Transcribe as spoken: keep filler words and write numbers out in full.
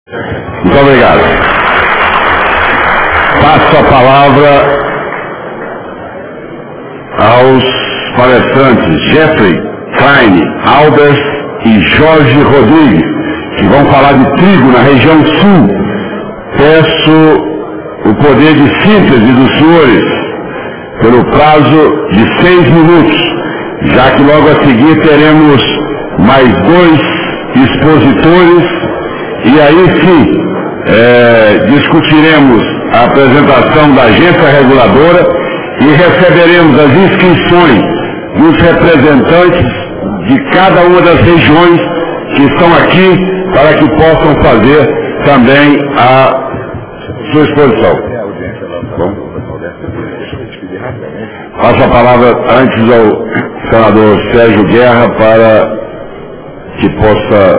Muito obrigado. Passo a palavra aos palestrantes Jeffrey, Klein, Albers e Jorge Rodrigues, que vão falar de trigo na região sul. Peço o poder de síntese dos senhores pelo prazo de seis minutos, já que logo a seguir teremos mais dois expositores e aí sim é, discutiremos a apresentação da agência reguladora e receberemos as inscrições dos representantes de cada uma das regiões que estão aqui para que possam fazer também a sua exposição. Bom. Passo a palavra antes ao senador Sérgio Guerra para que possa